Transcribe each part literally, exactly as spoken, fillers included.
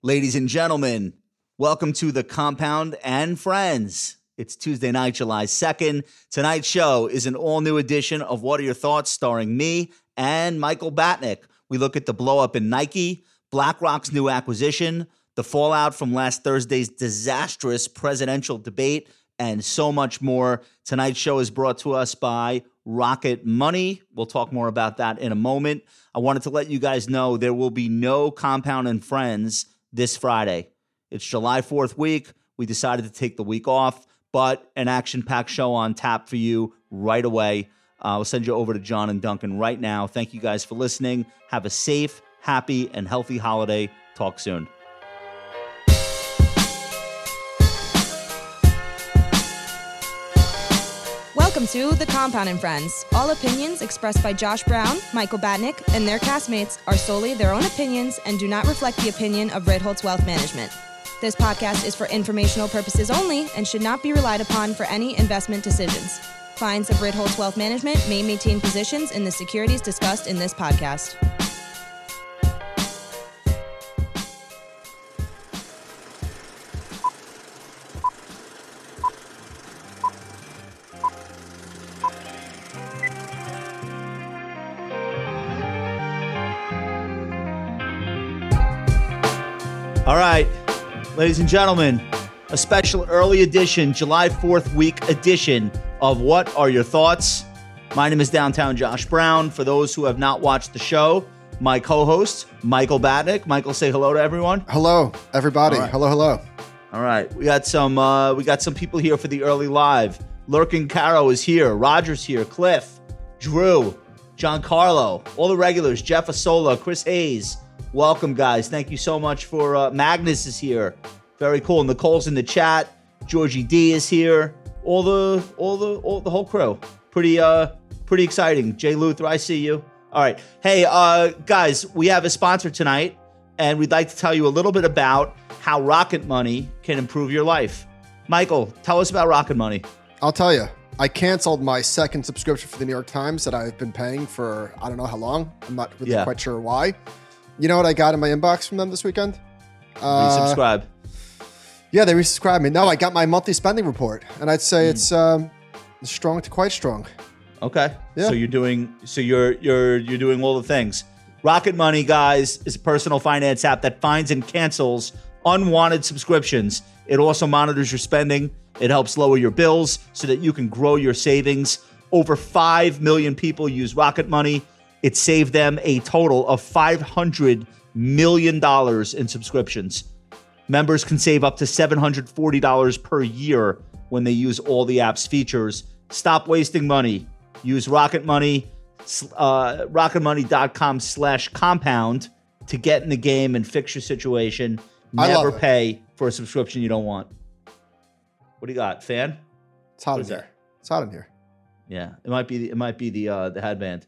Ladies and gentlemen, welcome to the Compound and Friends. It's Tuesday night, July second. Tonight's show is an all-new edition of What Are Your Thoughts, starring me and Michael Batnick. We look at the blow-up in Nike, BlackRock's new acquisition, the fallout from last Thursday's disastrous presidential debate, and so much more. Tonight's show is brought to us by Rocket Money. We'll talk more about that in a moment. I wanted to let you guys know there will be no Compound and Friends this Friday. It's July fourth week. We decided to take the week off, but an action-packed show on tap for you right away. Uh, I'll send you over to John and Duncan right now. Thank you guys for listening. Have a safe, happy, and healthy holiday. Talk soon. Welcome to The Compound and Friends. All opinions expressed by Josh Brown, Michael Batnick, and their castmates are solely their own opinions and do not reflect the opinion of Ritholtz Wealth Management. This podcast is for informational purposes only and should not be relied upon for any investment decisions. Clients of Ritholtz Wealth Management may maintain positions in the securities discussed in this podcast. All right, ladies and gentlemen, a special early edition, July fourth week edition of What Are Your Thoughts? My name is Downtown Josh Brown. For those who have not watched the show, my co-host, Michael Batnick. Michael, say hello to everyone. Hello, everybody. Right. Hello, hello. All right, we got some uh, we got some people here for the early live. Lurking Caro is here. Roger's here. Cliff, Drew, Giancarlo, all the regulars. Jeff Asola, Chris Hayes. Welcome, guys. Thank you so much for uh, Magnus is here. Very cool. Nicole's in the chat. Georgie D is here. All the all the all the whole crew. Pretty uh pretty exciting. Jay Luther, I see you. All right. Hey, uh guys, we have a sponsor tonight, and we'd like to tell you a little bit about how Rocket Money can improve your life. Michael, tell us about Rocket Money. I'll tell you. I canceled my second subscription for the New York Times that I've been paying for I don't know how long. I'm not really Yeah. quite sure why. You know what I got in my inbox from them this weekend? Uh, Resubscribe. Yeah, they resubscribed me. No, I got my monthly spending report, and I'd say Mm. it's um, strong to quite strong. Okay. Yeah. So you're doing so you're you're you're doing all the things. Rocket Money, guys, is a personal finance app that finds and cancels unwanted subscriptions. It also monitors your spending. It helps lower your bills so that you can grow your savings. Over five million people use Rocket Money. It saved them a total of five hundred million dollars in subscriptions. Members can save up to seven hundred forty dollars per year when they use all the app's features. Stop wasting money. Use Rocket Money, uh, rocketmoney.com slash compound to get in the game and fix your situation. I Never love it. pay for a subscription you don't want. What do you got, fan? It's hot What in is here. that? It's hot in here. Yeah, it might be. It might be the uh, the headband.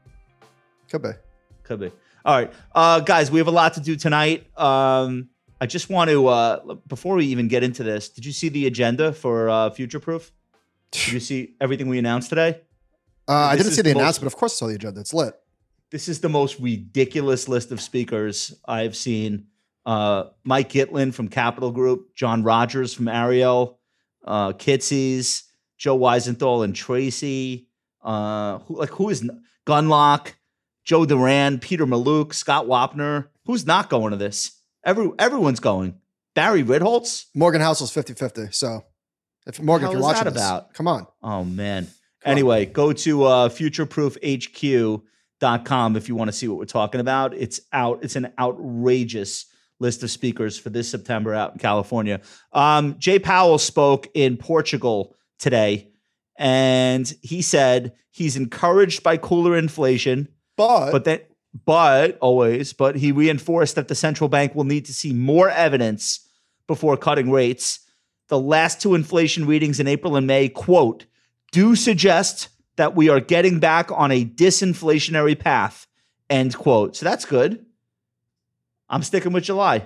Could be. Could be. All right, uh, guys, we have a lot to do tonight. Um, I just want to, uh, before we even get into this, did you see the agenda for uh, Future Proof? Did you see everything we announced today? Uh, I This didn't is see the the most- announcement. Of course, I saw the agenda. It's lit. This is the most ridiculous list of speakers I've seen. Uh, Mike Gitlin from Capital Group, John Rogers from Ariel, uh, Kitsies, Joe Weisenthal and Tracy. Uh, who, like who is Gunlock? Joe Duran, Peter Maluk, Scott Wapner. Who's not going to this? Every everyone's going. Barry Ritholtz? Morgan Housel's fifty-fifty. So if Morgan, What if the you're hell is watching that this, about? come on. Oh, man. Come Anyway, go to uh, future proof h q dot com if you want to see what we're talking about. It's out. It's an outrageous list of speakers for this September out in California. Um, Jay Powell spoke in Portugal today, and he said he's encouraged by cooler inflation, But, but that, but always, but he reinforced that the central bank will need to see more evidence before cutting rates. The last two inflation readings in April and May, quote, do suggest that we are getting back on a disinflationary path, end quote. So that's good. I'm sticking with July.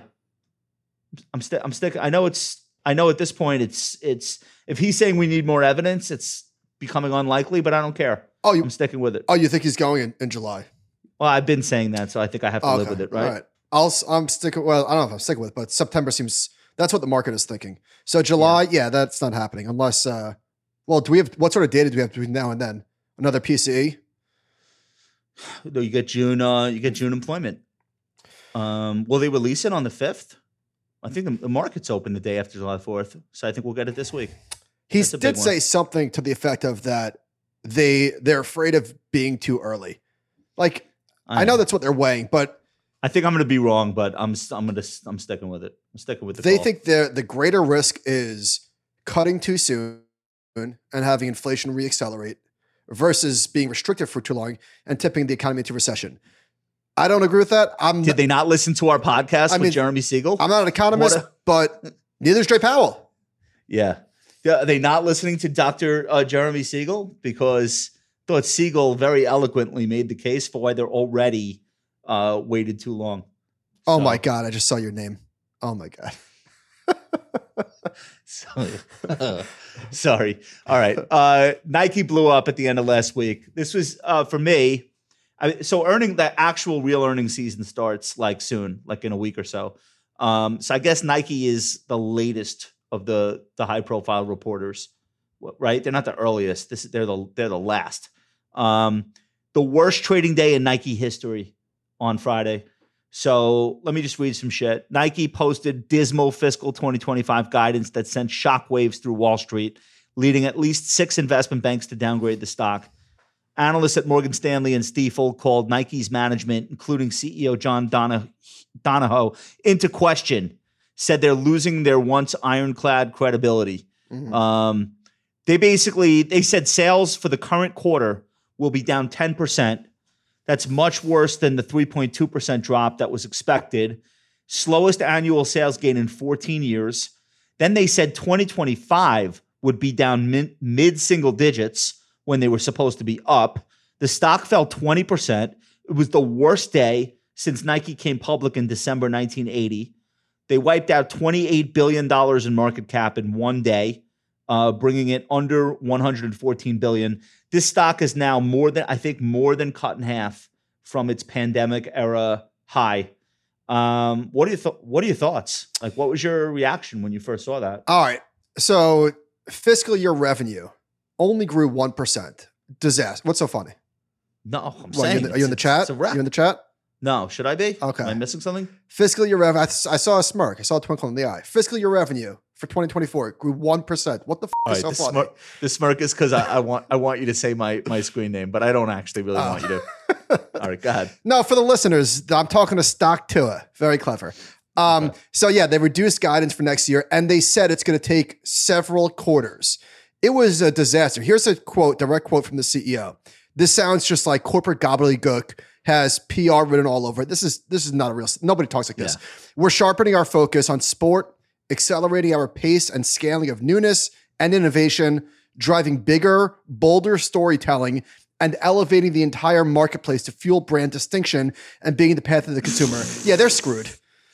I'm st- I'm sticking. I know it's. I know at this point it's. It's. If he's saying we need more evidence, it's becoming unlikely. But I don't care. oh, you I'm sticking with it. oh, you think he's going in, in July? Well, I've been saying that, so I think I have to Oh, live okay. with it, right? All right. I'll I'm sticking. Well, I don't know if I'm sticking with it, but September seems that's what the market is thinking. So July, yeah, yeah that's not happening unless. Uh, well, do we have what sort of data do we have between now and then? Another P C E? No, you get June. Uh, you get June employment. Um, will they release it on the fifth? I think the, the market's open the day after July fourth, so I think we'll get it this week. He did say something to the effect of that they they're afraid of being too early. Like I, I know that's what they're weighing, but I think I'm going to be wrong. But I'm I'm going to I'm sticking with it. I'm sticking with the. They call. think the the greater risk is cutting too soon and having inflation reaccelerate versus being restricted for too long and tipping the economy into recession. I don't agree with that. I'm Did they not listen to our podcast I with mean, Jeremy Siegel? I'm not an economist, a- but neither is Jay Powell. Yeah. Yeah. Are they not listening to Doctor Uh, Jeremy Siegel? Because I thought Siegel very eloquently made the case for why they're already uh, waited too long. Oh So- my God. I just saw your name. Oh my God. So- Sorry. All right. Uh, Nike blew up at the end of last week. This was, uh, for me, I, so earning the actual real earning season starts like soon, like in a week or so. Um, so I guess Nike is the latest of the the high profile reporters, right? They're not the earliest. This they're the they're the last. Um, the worst trading day in Nike history on Friday. So let me just read some shit. Nike posted dismal fiscal twenty twenty-five guidance that sent shockwaves through Wall Street, leading at least six investment banks to downgrade the stock. Analysts at Morgan Stanley and Stifel called Nike's management, including C E O John Donahoe, Donahoe into question, said they're losing their once ironclad credibility. Mm-hmm. Um, they basically, they said sales for the current quarter will be down ten percent. That's much worse than the three point two percent drop that was expected. Slowest annual sales gain in fourteen years. Then they said twenty twenty-five would be down mid, mid-single digits when they were supposed to be up. The stock fell twenty percent. It was the worst day since Nike came public in December nineteen eighty. They wiped out twenty-eight billion dollars in market cap in one day, uh, bringing it under one hundred fourteen billion dollars. This stock is now more than, I think, more than cut in half from its pandemic era high. Um, what are your th- What are your thoughts? Like, what was your reaction when you first saw that? All right. So fiscal year revenue only grew one percent. Disaster. What's so funny? No, I'm What, saying. you in the, are you in the chat? It's a wrap. You in the chat? No, should I be? Okay. Am I missing something? Fiscal year revenue. I, I saw a smirk. I saw a twinkle in the eye. Fiscal year revenue for twenty twenty-four grew one percent. What the f- All is right, so the, funny? smirk, the smirk is because I, I want I want you to say my my screen name, but I don't actually really Oh. want you to. All right, go ahead. No, for the listeners, I'm talking to Stock Tua. Very clever. Um, Okay. So yeah, they reduced guidance for next year, and they said it's going to take several quarters. It was a disaster. Here's a quote, direct quote from the C E O. This sounds just like corporate gobbledygook, has P R written all over it. This is this is not a real. Nobody talks like this. Yeah. We're sharpening our focus on sport, accelerating our pace and scaling of newness and innovation, driving bigger, bolder storytelling, and elevating the entire marketplace to fuel brand distinction and being the path of the consumer. Yeah, they're screwed.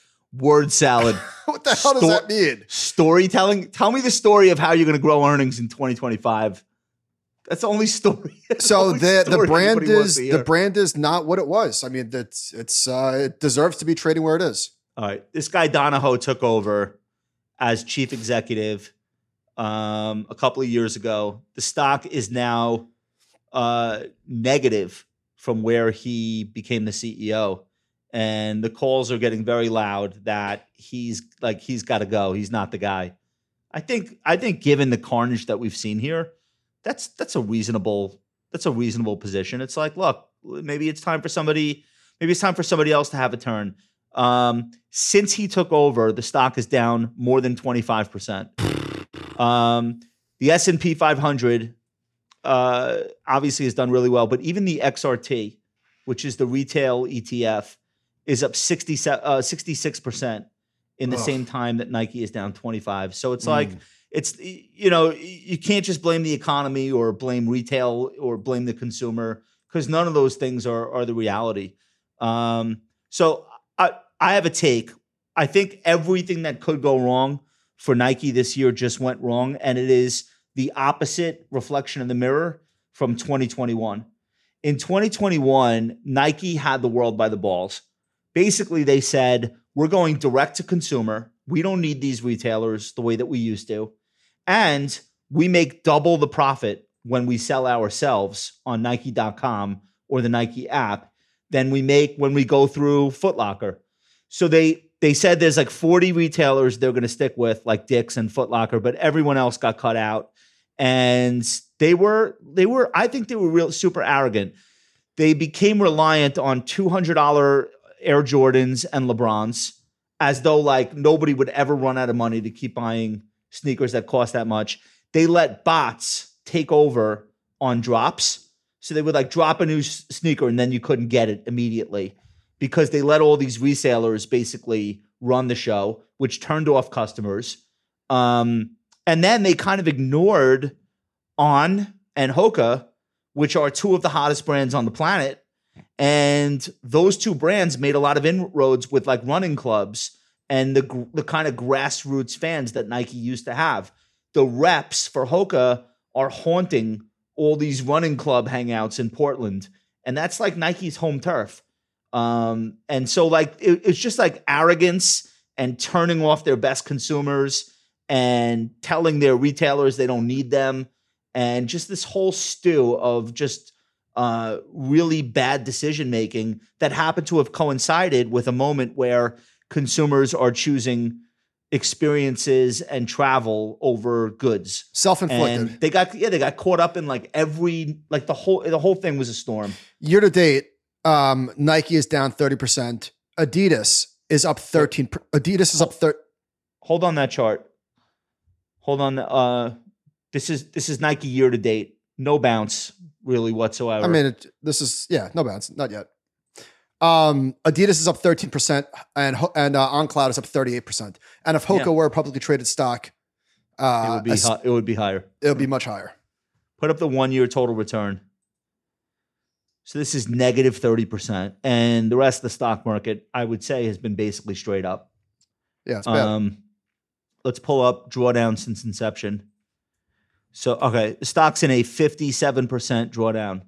Word salad. What the hell does Sto- that mean? Storytelling. Tell me the story of how you're going to grow earnings in twenty twenty-five. That's the only story. That's So only the the story brand anybody wants is to the hear. brand is not what it was. I mean, that's it's uh, it deserves to be trading where it is. All right. This guy Donahoe took over as chief executive um, a couple of years ago. The stock is now uh, negative from where he became the C E O. And the calls are getting very loud that he's like, he's got to go. He's not the guy. I think, I think given the carnage that we've seen here, that's, that's a reasonable, that's a reasonable position. It's like, look, maybe it's time for somebody, maybe it's time for somebody else to have a turn. Um, since he took over, the stock is down more than twenty-five percent. Um, the S and P five hundred uh, obviously has done really well, but even the X R T, which is the retail E T F, is up sixty, uh, sixty-six percent in the Ugh. same time that Nike is down twenty-five. So it's Mm. like, it's, you know, you can't just blame the economy or blame retail or blame the consumer, because none of those things are, are the reality. Um, so I, I have a take. I think everything that could go wrong for Nike this year just went wrong, and it is the opposite reflection in the mirror from twenty twenty-one. In twenty twenty-one, Nike had the world by the balls. basically they said, we're going direct to consumer. We don't need these retailers the way that we used to. And we make double the profit when we sell ourselves on Nike dot com or the Nike app than we make when we go through Foot Locker. So they they said there's like forty retailers they're going to stick with, like Dick's and Foot Locker, but everyone else got cut out. And they were, they were, I think they were real super arrogant. They became reliant on two hundred dollars Air Jordans and LeBrons, as though like nobody would ever run out of money to keep buying sneakers that cost that much. They let bots take over on drops. So they would like drop a new s- sneaker and then you couldn't get it immediately because they let all these resellers basically run the show, which turned off customers. Um, and then they kind of ignored On and Hoka, which are two of the hottest brands on the planet. And those two brands made a lot of inroads with like running clubs and the gr- the kind of grassroots fans that Nike used to have. The reps for Hoka are haunting all these running club hangouts in Portland. And that's like Nike's home turf. Um, and so like, it, it's just like arrogance and turning off their best consumers and telling their retailers they don't need them. And just this whole stew of just uh, really bad decision-making that happened to have coincided with a moment where consumers are choosing experiences and travel over goods. Self-inflicted. And they got, yeah, they got caught up in like every, like the whole, the whole thing was a storm. Year to date, um, Nike is down thirty percent. Adidas is up thirteen. Adidas is up thirty. Hold on that chart. Hold on. Uh, this is, this is Nike year to date. No bounce really whatsoever. I mean, it, this is, yeah, no bounce. Not yet. Um, Adidas is up thirteen percent and, Ho- and uh, OnCloud is up thirty-eight percent. And if Hoka Yeah. were a publicly traded stock, uh, it would be, as- hi- it would be higher. it would be much higher. Put up the one year total return. So this is negative thirty percent. And the rest of the stock market, I would say, has been basically straight up. Yeah, it's bad. Um, let's pull up drawdown since inception. So, okay, the stock's in a fifty-seven percent drawdown,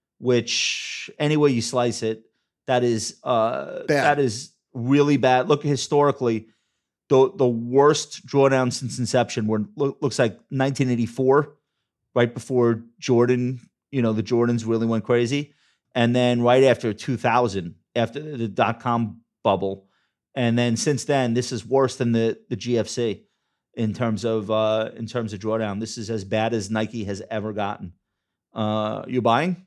which any way you slice it, that is uh, Bad. that is really bad. Look, historically, the the worst drawdown since inception were look, looks like nineteen eighty-four, right before Jordan, you know, the Jordans really went crazy. And then right after two thousand, after the dot-com bubble. And then since then, this is worse than the, the G F C in terms of uh, in terms of drawdown. This is as bad as Nike has ever gotten. Uh, you buying?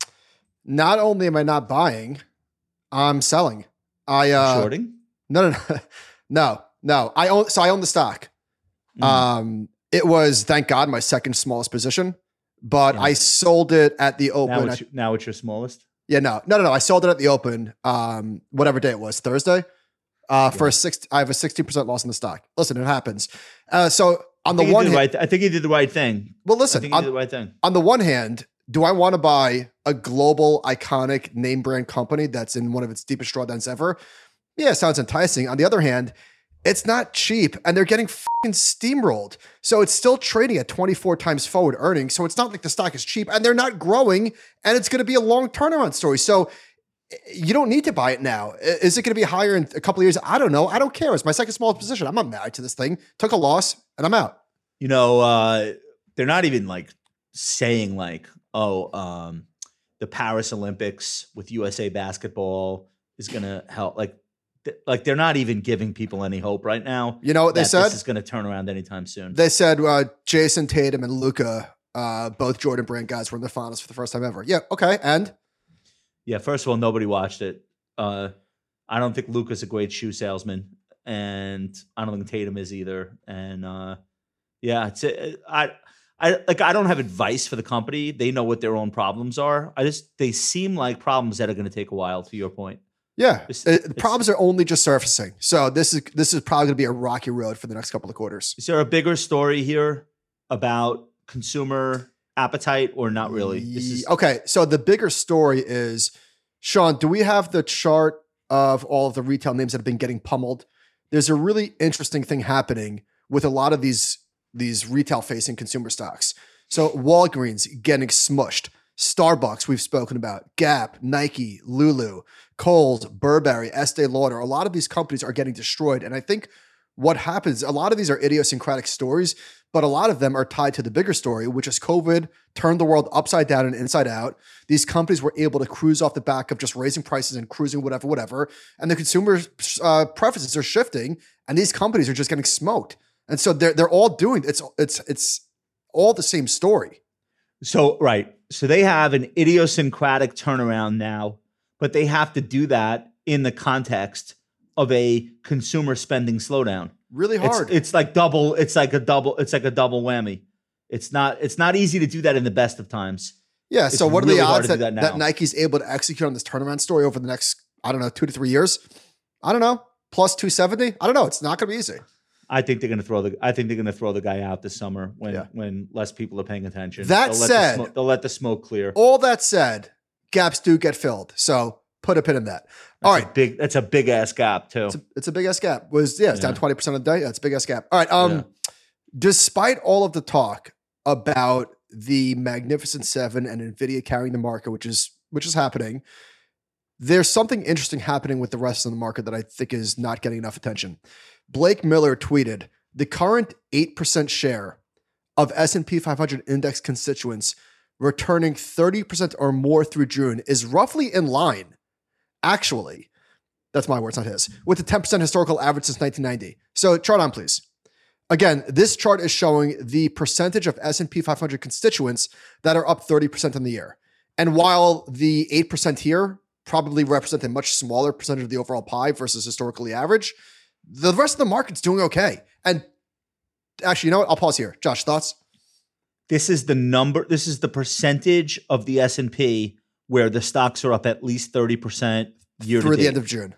Not only am I not buying, I'm selling. I uh, Shorting? No, no, no, no, no. I own. So I own the stock. Mm. Um, it was, thank God, my second smallest position, but Yeah. I sold it at the Now open. it's, now it's your smallest? Yeah, no, no, no, no. I sold it at the open. Um, whatever day it was, Thursday. Uh, for a six, I have a sixteen percent loss in the stock. Listen, it happens. Uh, so on I the think you one did hand, right th- I think you did the right thing. well, I listen, think you did on, the right thing. on the one hand, do I want to buy a global iconic name brand company that's in one of its deepest drawdowns ever? Yeah, it sounds enticing. On the other hand, it's not cheap and they're getting fucking steamrolled. So it's still trading at twenty-four times forward earnings. So it's not like the stock is cheap and they're not growing and it's going to be a long turnaround story. So you don't need to buy it now. Is it going to be higher in a couple of years? I don't know. I don't care. It's my second smallest position. I'm not married to this thing. Took a loss and I'm out. You know, uh, they're not even like saying like, oh, um, the Paris Olympics with U S A basketball is going to help. Like, th- like they're not even giving people any hope right now. You know what they that said? This is going to turn around anytime soon. They said uh, Jason Tatum and Luca, uh, both Jordan Brand guys, were in the finals for the first time ever. Yeah, okay. And Yeah, first of all, nobody watched it. Uh, I don't think Luka's a great shoe salesman, and I don't think Tatum is either. And uh, yeah, it's a, I, I like I don't have advice for the company. They know what their own problems are. I just they seem like problems that are going to take a while. To your point, yeah, It's- uh, the it's- problems are only just surfacing. So this is this is probably going to be a rocky road for the next couple of quarters. is there a bigger story here about consumer appetite or not really? This is, Okay, so the bigger story is, Sean, do we have the chart of all of the retail names that have been getting pummeled? There's a really interesting thing happening with a lot of these, these retail-facing consumer stocks. So Walgreens getting smushed. Starbucks, we've spoken about, Gap, Nike, Lulu, Kohl's, Burberry, Estee Lauder. A lot of these companies are getting destroyed. And I think what happens, a lot of these are idiosyncratic stories, but a lot of them are tied to the bigger story, which is COVID turned the world upside down and inside out. These companies were able to cruise off the back of just raising prices and cruising whatever, whatever. And the consumer uh, preferences are shifting, and these companies are just getting smoked. And so they're they're all doing it's it's it's all the same story. So right, so they have an idiosyncratic turnaround now, but they have to do that in the context of a consumer spending slowdown. Really hard. It's, it's like double. It's like a double. It's like a double whammy. It's not. It's not easy to do that in the best of times. Yeah. It's So what really are the hard odds to do that, that that, now. Nike's able to execute on this turnaround story over the next, I don't know, two to three years? I don't know. Plus two seventy? I don't know. It's not going to be easy. I think they're going to throw the. I think they're going to throw the guy out this summer when Yeah. when less people are paying attention. That they'll let said- the smoke, they'll let the smoke clear. All that said, gaps do get filled. So put a pin in that. All That's right. a big. That's a big ass gap too. It's a, it's a big ass gap. Was yeah, it's down Yeah. twenty percent of the day. Yeah, it's a big ass gap. All right. Um, Yeah. despite all of the talk about the Magnificent Seven and Nvidia carrying the market, which is which is happening, there's something interesting happening with the rest of the market that I think is not getting enough attention. Blake Miller tweeted, the current eight percent share of S and P five hundred index constituents returning thirty percent or more through June is roughly in line, actually, that's my words, not his, with the ten percent historical average since nineteen ninety. So chart on, please. Again, this chart is showing the percentage of S and P five hundred constituents that are up thirty percent in the year. And while the eight percent here probably represent a much smaller percentage of the overall pie versus historically average, the rest of the market's doing okay. And actually, you know what? I'll pause here. Josh, thoughts? This is the number. This is the percentage of the S and P where the stocks are up at least thirty percent year Through to the date. end of June.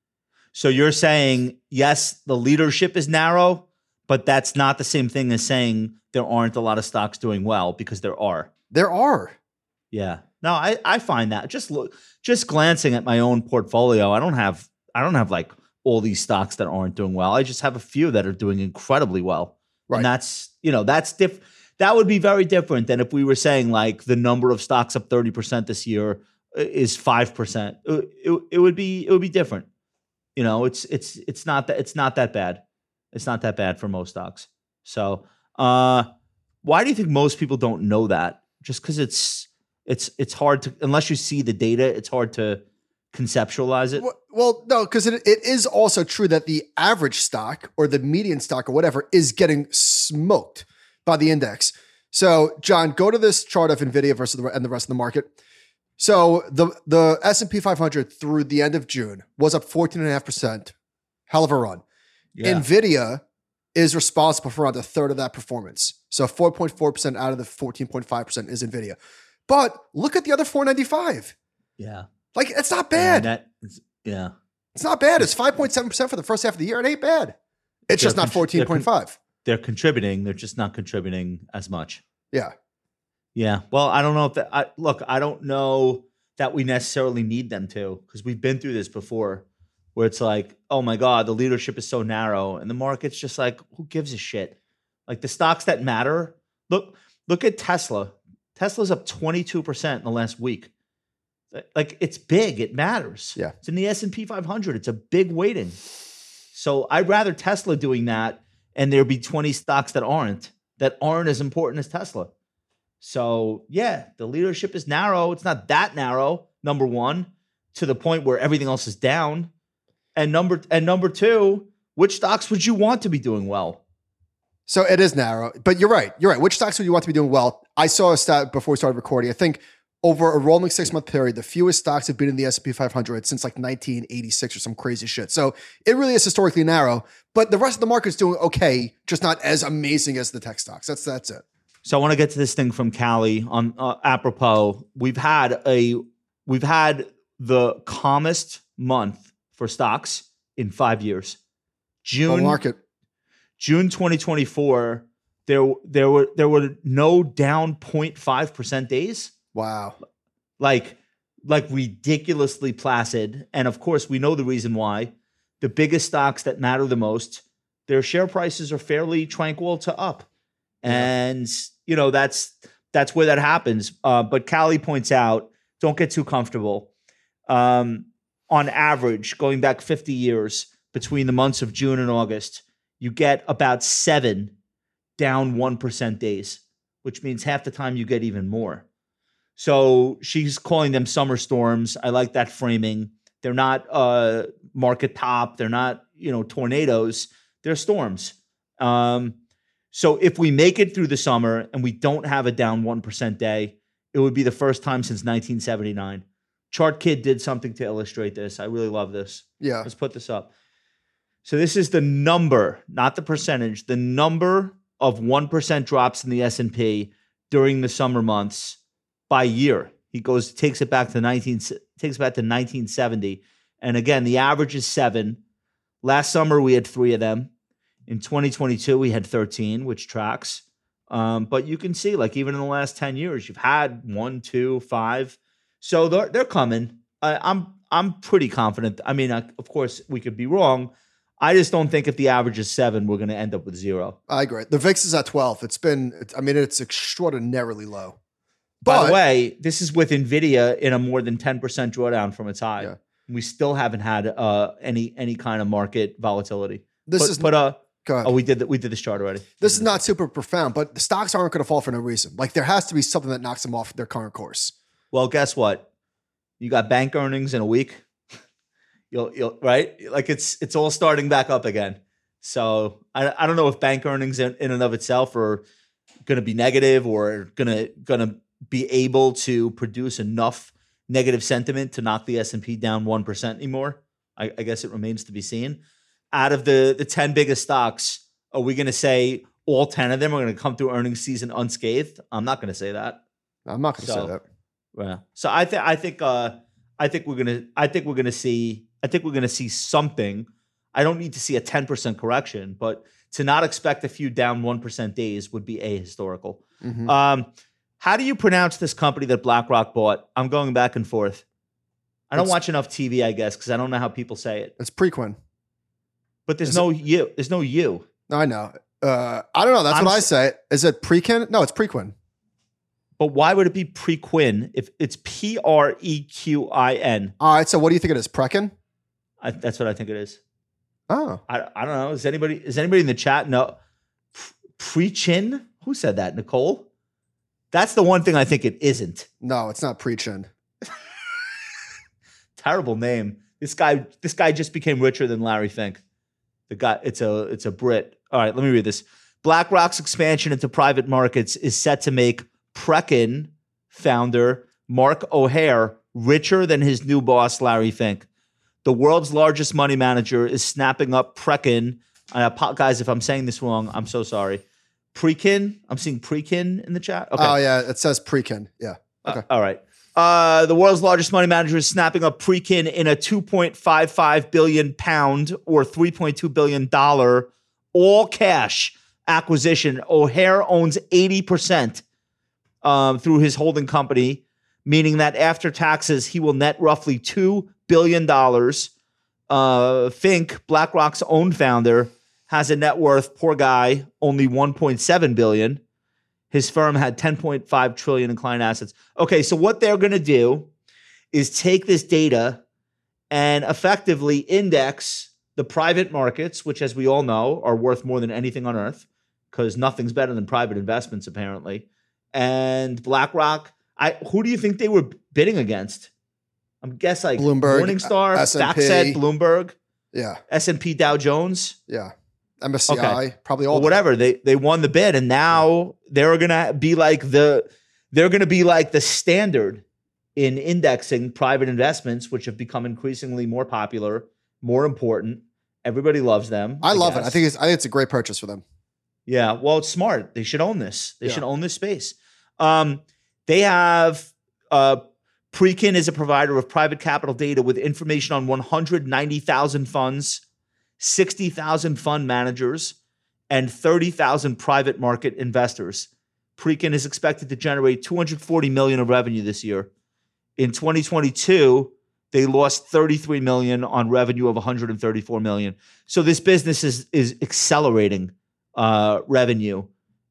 So you're saying, yes, the leadership is narrow, but that's not the same thing as saying there aren't a lot of stocks doing well, because there are. There are. Yeah. No, I, I find that just look, just glancing at my own portfolio, I don't have, I don't have like all these stocks that aren't doing well. I just have a few that are doing incredibly well. Right. And that's, you know, that's diff. That would be very different than if we were saying like the number of stocks up thirty percent this year is five percent. It, it, it would be, it would be different. You know, it's, it's, it's not that, it's not that bad. It's not that bad for most stocks. So, uh, why do you think most people don't know that? Just because it's, it's, it's hard to, unless you see the data, it's hard to conceptualize it. Well, well no, because it, it is also true that the average stock or the median stock or whatever is getting smoked by the index. So, John, go to this chart of NVIDIA versus the, and the rest of the market. So the, the S and P five hundred through the end of June was up fourteen point five percent. Hell of a run. Yeah. NVIDIA is responsible for around a third of that performance. So four point four percent out of the fourteen point five percent is NVIDIA. But look at the other four ninety-five. Yeah. Like, it's not bad. Yeah, that is- yeah. It's not bad. It's five point seven percent for the first half of the year. It ain't bad. It's just They're not contr- fourteen point five. They're contributing. They're just not contributing as much. Yeah. Yeah. Well, I don't know if that, I, look, I don't know that we necessarily need them to, because we've been through this before where it's like, oh my God, the leadership is so narrow and the market's just like, who gives a shit? Like the stocks that matter. Look, look at Tesla. Tesla's up twenty-two percent in the last week. Like it's big. It matters. Yeah. It's in the S and P five hundred. It's a big weighting. So I'd rather Tesla doing that and there be twenty stocks that aren't, that aren't as important as Tesla. So yeah, the leadership is narrow. It's not that narrow, number one, to the point where everything else is down. And number and number two, which stocks would you want to be doing well? So it is narrow, but you're right. You're right. Which stocks would you want to be doing well? I saw a stat before we started recording. I think over a rolling six month period, the fewest stocks have been in the S and P five hundred since like nineteen eighty-six or some crazy shit. So it really is historically narrow, but the rest of the market's doing okay, just not as amazing as the tech stocks. That's that's it. So I want to get to this thing from Callie on uh, apropos. We've had a we've had the calmest month for stocks in five years. Bull June market. June twenty twenty-four. There there were there were no down zero point five percent days. Wow. Like like ridiculously placid. And of course, we know the reason why. The biggest stocks that matter the most, their share prices are fairly tranquil to up. And you know, that's that's where that happens. Uh, but Callie points out, don't get too comfortable. Um, on average, going back fifty years between the months of June and August, you get about seven down one percent days, which means half the time you get even more. So she's calling them summer storms. I like that framing. They're not uh, market top. They're not, you know, tornadoes. They're storms. Um, so if we make it through the summer and we don't have a down one percent day, it would be the first time since nineteen seventy-nine. Chart Kid did something to illustrate this. I really love this. Yeah. Let's put this up. So this is the number, not the percentage, the number of one percent drops in the S and P during the summer months by year. He goes, takes it back to nineteen, takes it back to nineteen seventy. And again, the average is seven. Last summer, we had three of them. In twenty twenty-two, we had thirteen, which tracks. Um, but you can see, like, even in the last ten years, you've had one, two, five. So they're, they're coming. I, I'm I'm pretty confident. I mean, I, of course, we could be wrong. I just don't think if the average is seven, we're going to end up with zero. I agree. The V I X is at twelve. It's been, I mean, it's extraordinarily low. But, by the way, this is with NVIDIA in a more than ten percent drawdown from its high. Yeah. We still haven't had uh, any any kind of market volatility. This put, is put a. Go ahead. Oh, we did the, we did this chart already. This is not super profound, but the stocks aren't going to fall for no reason. Like, there has to be something that knocks them off their current course. Well, guess what? You got bank earnings in a week. You'll you'll right? Like it's it's all starting back up again. So I I don't know if bank earnings in, in and of itself are going to be negative or going to going to be able to produce enough negative sentiment to knock the S and P down one percent anymore. I, I guess it remains to be seen. Out of the, the ten biggest stocks, are we going to say all ten of them are going to come through earnings season unscathed? I'm not going to say that. I'm not going to So, say that. Yeah. So I think I think uh, I think we're gonna I think we're gonna see I think we're gonna see something. I don't need to see a ten percent correction, but to not expect a few down one percent days would be ahistorical. Mm-hmm. Um, how do you pronounce this company that BlackRock bought? I'm going back and forth. I don't It's- watch enough T V, I guess, because I don't know how people say it. It's Preqin. But there's Is no you. There's no you. No, I know. Uh, I don't know. That's I'm what I s- say. Is it Preqin? No, it's Preqin. But why would it be Preqin if it's P R E Q I N? All right. So what do you think it is? Preqin? I, that's what I think it is. Oh, I, I don't know. Is anybody is anybody in the chat know? Pre-chin? Who said that? Nicole? That's the one thing I think it isn't. no, it's not Prechin. Terrible name. This guy, this guy just became richer than Larry Fink. The guy, it's a it's a Brit. All right, let me read this. BlackRock's expansion into private markets is set to make Preqin founder Mark O'Hare richer than his new boss, Larry Fink. The world's largest money manager is snapping up Preqin. I apo- guys, if I'm saying this wrong, I'm so sorry. Preqin? I'm seeing Preqin in the chat. Okay. Oh, yeah. It says Preqin. Yeah. Okay. Uh, all right. Uh, the world's largest money manager is snapping up Preqin in a two point five five billion pound or three point two billion dollars all cash acquisition. O'Hare owns eighty percent um, through his holding company, meaning that after taxes, he will net roughly two billion dollars. Uh, Fink, BlackRock's own founder, has a net worth, poor guy, only one point seven billion dollars. His firm had ten point five trillion dollars in client assets. Okay, so what they're going to do is take this data and effectively index the private markets, which, as we all know, are worth more than anything on earth because nothing's better than private investments, apparently. And BlackRock, I who do you think they were bidding against? I'm guess like Bloomberg, Morningstar, S and P. FactSet, Bloomberg, Yeah. S and P Dow Jones. Yeah. M S C I, probably all. Or whatever. They they won the bid, and now they're gonna be like the they're gonna be like the standard in indexing private investments, which have become increasingly more popular, more important. Everybody loves them. I love it. guess. I think it's I think it's a great purchase for them. Yeah, well, it's smart. They should own this. They Yeah. should own this space. Um, they have uh, Preqin is a provider of private capital data with information on one hundred ninety thousand funds, sixty thousand fund managers, and thirty thousand private market investors. Preqin is expected to generate two hundred forty million dollars of revenue this year. In twenty twenty-two, they lost thirty-three million dollars on revenue of one hundred thirty-four million dollars. So this business is is accelerating uh, revenue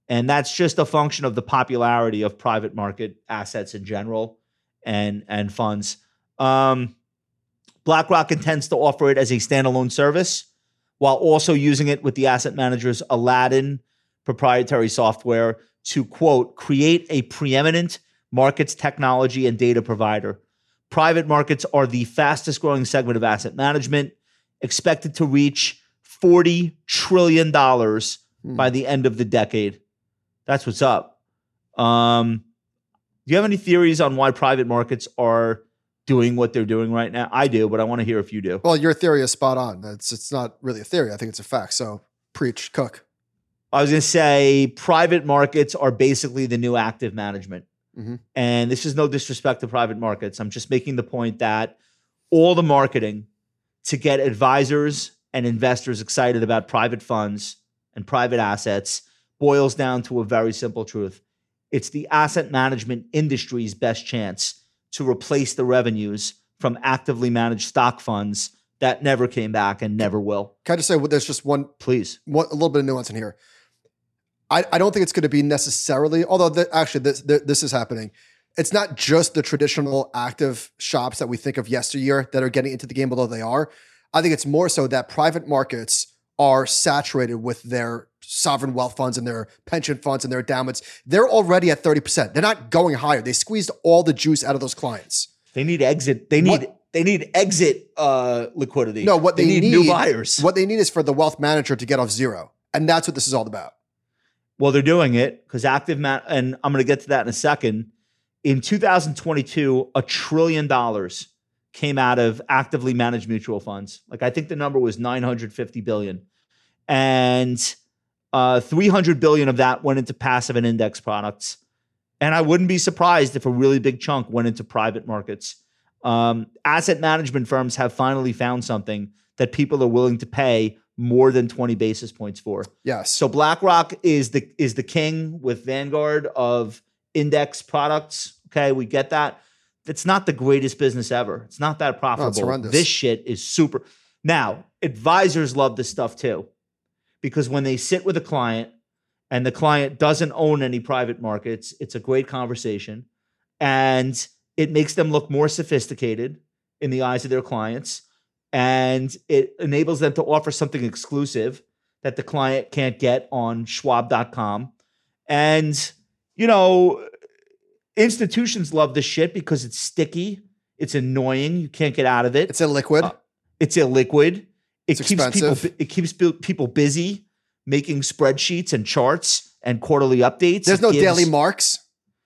And that's just a function of the popularity of private market assets in general and, and funds. Um, BlackRock intends to offer it as a standalone service while also using it with the asset manager's Aladdin proprietary software to, quote, create a preeminent markets technology and data provider. Private markets are the fastest growing segment of asset management, expected to reach forty trillion dollars hmm. by the end of the decade. That's what's up. Um, do you have any theories on why private markets are doing what they're doing right now? I do, but I want to hear if you do. Well, your theory is spot on. It's, it's not really a theory. I think it's a fact. So preach, cook. I was going to say private markets are basically the new active management. Mm-hmm. And this is no disrespect to private markets. I'm just making the point that all the marketing to get advisors and investors excited about private funds and private assets boils down to a very simple truth. It's the asset management industry's best chance to replace the revenues from actively managed stock funds that never came back and never will. Can I just say, well, there's just one, please, one, a little bit of nuance in here. I, I don't think it's going to be necessarily, although the, actually this, the, this is happening. It's not just the traditional active shops that we think of yesteryear that are getting into the game, although they are. I think it's more so that private markets are saturated with their sovereign wealth funds and their pension funds and their endowments. They're already at thirty percent. They're not going higher. They squeezed all the juice out of those clients. They need exit. They need what, they need exit uh, liquidity. No, what they, they need, need new buyers. What they need is for the wealth manager to get off zero. And that's what this is all about. Well, they're doing it because active man, and I'm going to get to that in a second. In two thousand twenty-two, a trillion dollars came out of actively managed mutual funds. Like I think the number was nine hundred fifty billion, and uh, three hundred billion of that went into passive and index products. And I wouldn't be surprised if a really big chunk went into private markets. Um, asset management firms have finally found something that people are willing to pay more than twenty basis points for. Yes. So BlackRock is the is the king with Vanguard of index products. Okay, we get that. It's not the greatest business ever. It's not that profitable. No, it's horrendous. This shit is super. Now, advisors love this stuff too, because when they sit with a client and the client doesn't own any private markets, it's a great conversation, and it makes them look more sophisticated in the eyes of their clients. And it enables them to offer something exclusive that the client can't get on schwab dot com. And, you know, institutions love this shit because it's sticky. It's annoying. You can't get out of it. It's illiquid. Uh, it's illiquid. It it's keeps expensive. people, it keeps people busy making spreadsheets and charts and quarterly updates. There's it no gives, daily marks.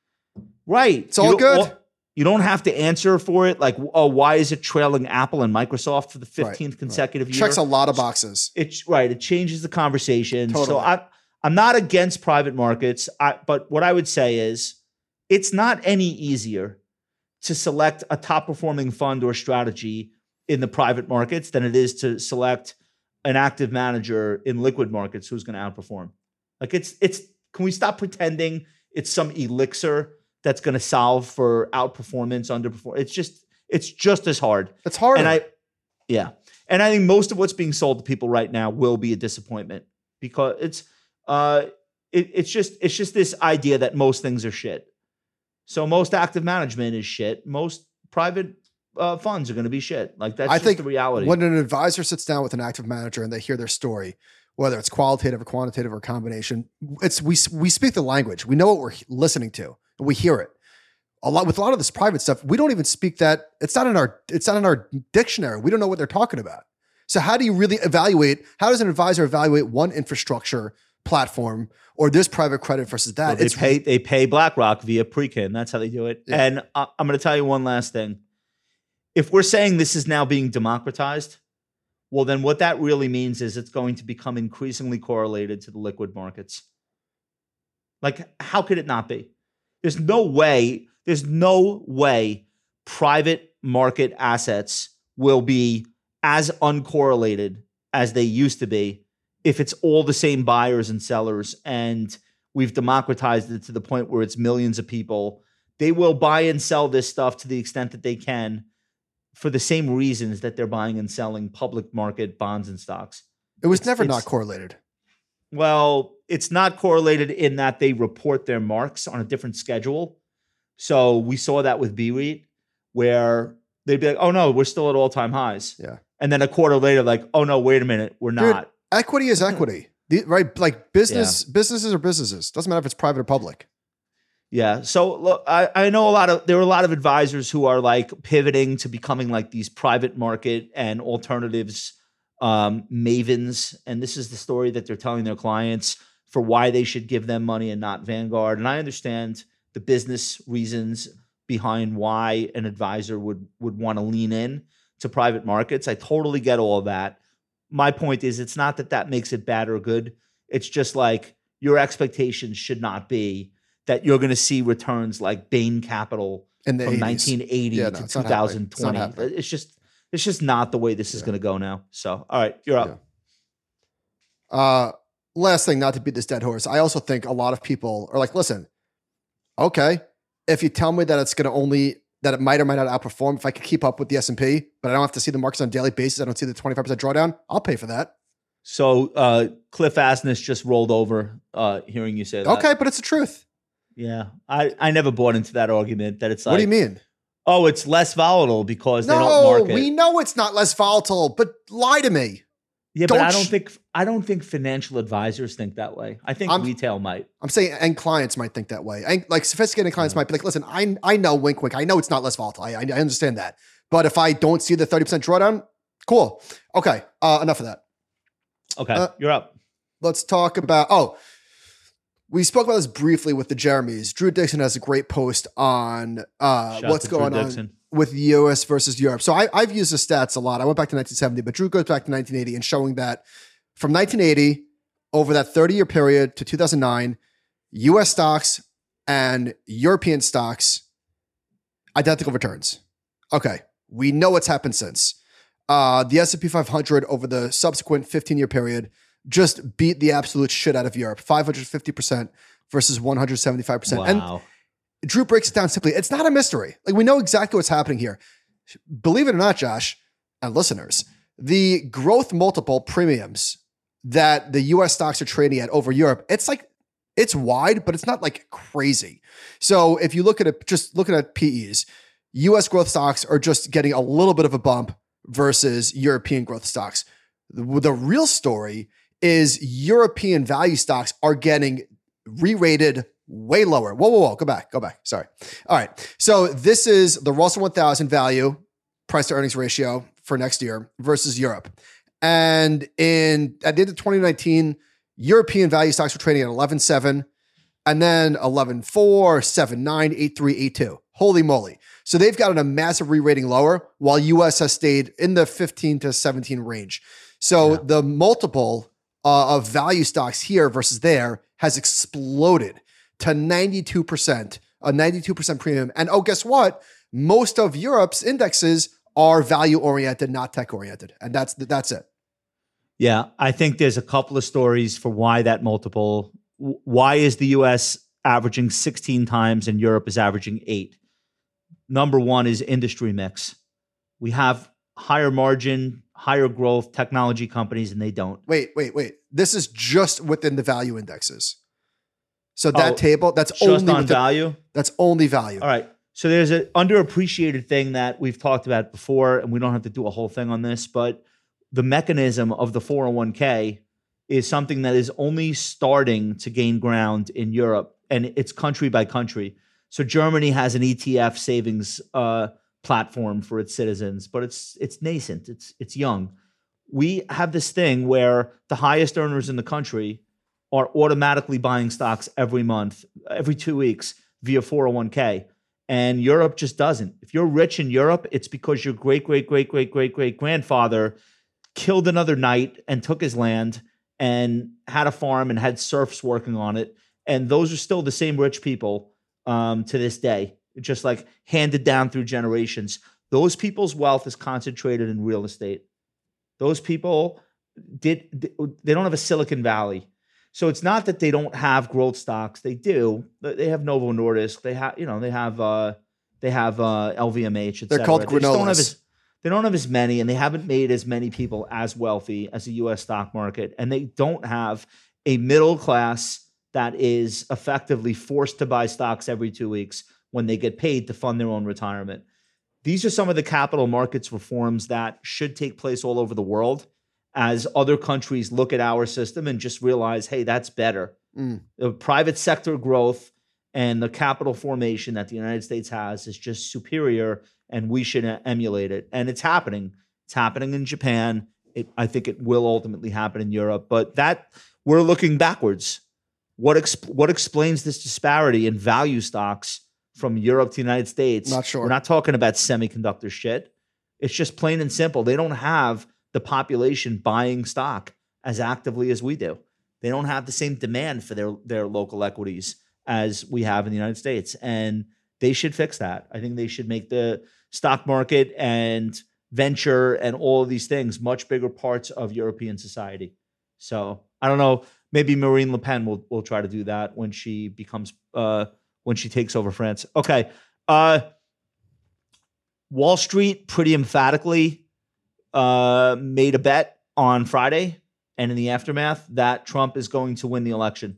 Right. It's all good. All, You don't have to answer for it. Like, oh, why is it trailing Apple and Microsoft for the fifteenth right, consecutive right. year? Checks a lot of boxes. It's right. It changes the conversation. Totally. So I, I'm not against private markets, I, but what I would say is it's not any easier to select a top performing fund or strategy in the private markets than it is to select an active manager in liquid markets who's going to outperform. Like it's, it's, can we stop pretending it's some elixir that's going to solve for outperformance, underperform? It's just, it's just as hard. It's hard. And I, yeah. And I think most of what's being sold to people right now will be a disappointment because it's, uh, it, it's just, it's just this idea that most things are shit. So most active management is shit. Most private uh, funds are going to be shit. Like that's I just think the reality. When an advisor sits down with an active manager and they hear their story, whether it's qualitative or quantitative or a combination, it's we we speak the language. We know what we're listening to. We hear it a lot with a lot of this private stuff. We don't even speak that. It's not in our, it's not in our dictionary. We don't know what they're talking about. So how do you really evaluate? How does an advisor evaluate one infrastructure platform or this private credit versus that? Well, they it's, pay, they pay BlackRock via Preqin. That's how they do it. Yeah. And uh, I'm going to tell you one last thing. If we're saying this is now being democratized, well, then what that really means is it's going to become increasingly correlated to the liquid markets. Like, how could it not be? There's no way, there's no way private market assets will be as uncorrelated as they used to be if it's all the same buyers and sellers and we've democratized it to the point where it's millions of people. They will buy and sell this stuff to the extent that they can for the same reasons that they're buying and selling public market bonds and stocks. It was it's, never it's, not correlated. Well, it's not correlated in that they report their marks on a different schedule. So we saw that with B REIT, where they'd be like, oh no, we're still at all-time highs. Yeah. And then a quarter later, like, oh no, wait a minute, we're Dude, not. equity is equity, the, right? Like business, yeah. businesses are businesses. Doesn't matter if it's private or public. Yeah. So look, I, I know a lot of, there are a lot of advisors who are like pivoting to becoming like these private market and alternatives um, mavens. And this is the story that they're telling their clients for why they should give them money and not Vanguard. And I understand the business reasons behind why an advisor would, would want to lean in to private markets. I totally get all of that. My point is, it's not that that makes it bad or good. It's just like your expectations should not be that you're going to see returns like Bain Capital in the from eighties. nineteen eighty Yeah, to no, twenty twenty. It's, it's just it's just not the way this is yeah. going to go now. So, all right, you're up. Yeah. Uh, last thing, not to beat this dead horse. I also think a lot of people are like, listen, okay, if you tell me that it's going to only, that it might or might not outperform, if I could keep up with the S and P, but I don't have to see the markets on a daily basis, I don't see the twenty-five percent drawdown, I'll pay for that. So uh, Cliff Asness just rolled over uh, hearing you say that. Okay, but it's the truth. Yeah, I, I never bought into that argument that it's like, what do you mean? Oh, it's less volatile because no, they don't market. We know it's not less volatile, but lie to me. Yeah, don't but I don't sh- think I don't think financial advisors think that way. I think I'm, retail might. I'm saying, and clients might think that way. And like sophisticated clients yeah. might be like, listen, I I know, wink, wink. I know it's not less volatile. I, I understand that. But if I don't see the thirty percent drawdown, cool. Okay, uh, enough of that. Okay, uh, you're up. Let's talk about, oh, we spoke about this briefly with the Jeremys. Drew Dixon has a great post on uh, what's going on Dixon. with the U S versus Europe. So I, I've used the stats a lot. I went back to nineteen seventy, but Drew goes back to nineteen eighty and showing that from nineteen eighty over that thirty-year period to two thousand nine, U S stocks and European stocks, identical returns. Okay, we know what's happened since. Uh, the S and P five hundred over the subsequent fifteen-year period just beat the absolute shit out of Europe, five hundred fifty percent versus one hundred seventy-five percent. Wow. And Drew breaks it down simply. It's not a mystery. Like, we know exactly what's happening here. Believe it or not, Josh, and listeners, the growth multiple premiums that the U S stocks are trading at over Europe, it's like, it's wide, but it's not like crazy. So if you look at it, just looking at P Es, U S growth stocks are just getting a little bit of a bump versus European growth stocks. The, the real story is European value stocks are getting re-rated way lower. Whoa, whoa, whoa. Go back. Go back. Sorry. All right. So this is the Russell one thousand value price to earnings ratio for next year versus Europe. And in at the end of twenty nineteen, European value stocks were trading at eleven point seven and then eleven point four, seven point nine, eight point three, eight point two. Holy moly. So they've gotten a massive re-rating lower while U S has stayed in the fifteen to seventeen range. So yeah. the multiple uh, of value stocks here versus there has exploded to ninety-two percent, a ninety-two percent premium. And oh, guess what? Most of Europe's indexes are value-oriented, not tech-oriented. And that's that's it. Yeah, I think there's a couple of stories for why that multiple, why is the U S averaging sixteen times and Europe is averaging eight? Number one is industry mix. We have higher margin, higher growth technology companies, and they don't. Wait, wait, wait. This is just within the value indexes. So that oh, table, that's just only on within, value? That's only value. All right. So there's an underappreciated thing that we've talked about before, and we don't have to do a whole thing on this, but the mechanism of the four oh one k is something that is only starting to gain ground in Europe, and it's country by country. So Germany has an E T F savings uh, platform for its citizens, but it's it's nascent. It's it's young. We have this thing where the highest earners in the country are automatically buying stocks every month, every two weeks via four oh one k. And Europe just doesn't. If you're rich in Europe, it's because your great, great, great, great, great, great grandfather killed another knight and took his land and had a farm and had serfs working on it. And those are still the same rich people um, to this day, just like handed down through generations. Those people's wealth is concentrated in real estate. Those people did, they don't have a Silicon Valley. So it's not that they don't have growth stocks. They do. They have Novo Nordisk. They have, you know, they have, uh, they have uh, L V M H. They're called granolas. They don't have as, they don't have as many, and they haven't made as many people as wealthy as the U S stock market. And they don't have a middle class that is effectively forced to buy stocks every two weeks when they get paid to fund their own retirement. These are some of the capital markets reforms that should take place all over the world as other countries look at our system and just realize, hey, that's better. Mm. The private sector growth and the capital formation that the United States has is just superior, and we should emulate it. And it's happening. It's happening in Japan. It, I think it will ultimately happen in Europe. But that we're looking backwards. What exp- what explains this disparity in value stocks from Europe to the United States? Not sure. We're not talking about semiconductor shit. It's just plain and simple. They don't have the population buying stock as actively as we do. They don't have the same demand for their, their local equities as we have in the United States. And they should fix that. I think they should make the stock market and venture and all of these things much bigger parts of European society. So I don't know. Maybe Marine Le Pen will will try to do that when she becomes uh, when she takes over France. Okay, uh, Wall Street pretty emphatically uh, made a bet on Friday and in the aftermath that Trump is going to win the election.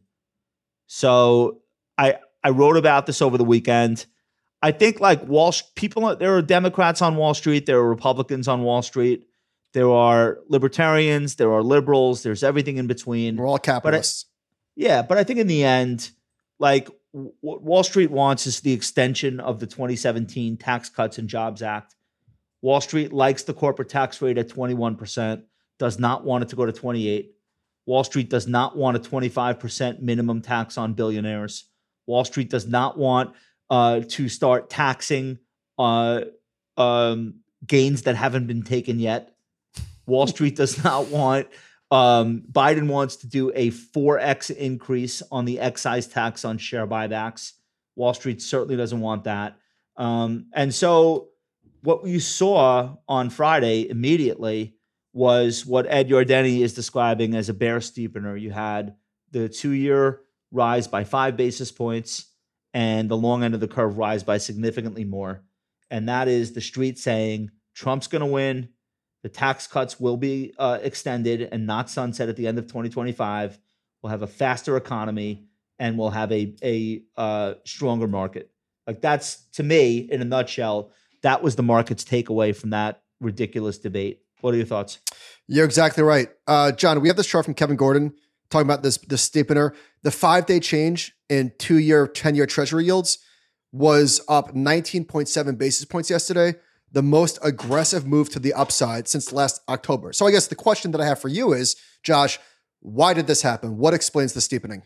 So I I wrote about this over the weekend. I think like Wall people, there are Democrats on Wall Street, there are Republicans on Wall Street. There are libertarians, there are liberals, there's everything in between. We're all capitalists. But I, yeah, but I think in the end, like w- what Wall Street wants is the extension of the twenty seventeen Tax Cuts and Jobs Act. Wall Street likes the corporate tax rate at twenty-one percent, does not want it to go to twenty-eight. Wall Street does not want a twenty-five percent minimum tax on billionaires. Wall Street does not want uh, to start taxing uh, um, gains that haven't been taken yet. Wall Street does not want, um, Biden wants to do a four X increase on the excise tax on share buybacks. Wall Street certainly doesn't want that. Um, and so what you saw on Friday immediately was what Ed Yardeni is describing as a bear steepener. You had the two-year rise by five basis points and the long end of the curve rise by significantly more. And that is the street saying Trump's going to win. The tax cuts will be uh, extended and not sunset at the end of twenty twenty-five. We'll have a faster economy and we'll have a, a uh, stronger market. Like that's, to me, in a nutshell, that was the market's takeaway from that ridiculous debate. What are your thoughts? You're exactly right. Uh, John, we have this chart from Kevin Gordon talking about this, this steepener. The five-day change in two-year, ten-year treasury yields was up nineteen point seven basis points yesterday, the most aggressive move to the upside since last October. So I guess the question that I have for you is, Josh, why did this happen? What explains the steepening?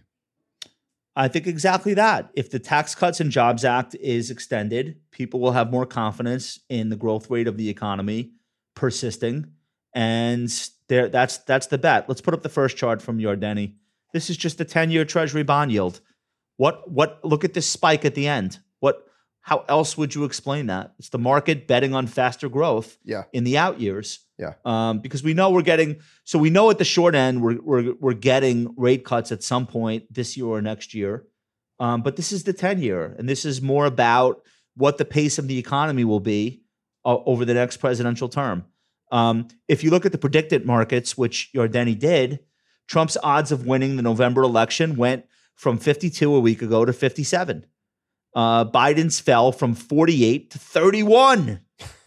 I think exactly that. If the Tax Cuts and Jobs Act is extended, people will have more confidence in the growth rate of the economy persisting. And there, that's that's the bet. Let's put up the first chart from Yardeni. This is just the ten-year Treasury bond yield. What what? Look at this spike at the end. What? How else would you explain that? It's the market betting on faster growth yeah. in the out years. Yeah. Um, because we know we're getting, so we know at the short end, we're, we're, we're getting rate cuts at some point this year or next year. Um, but this is the ten year, and this is more about what the pace of the economy will be uh, over the next presidential term. Um, if you look at the predicted markets, which Yardeni did, Trump's odds of winning the November election went from fifty-two a week ago to fifty-seven. Uh, Biden's fell from forty-eight to thirty-one.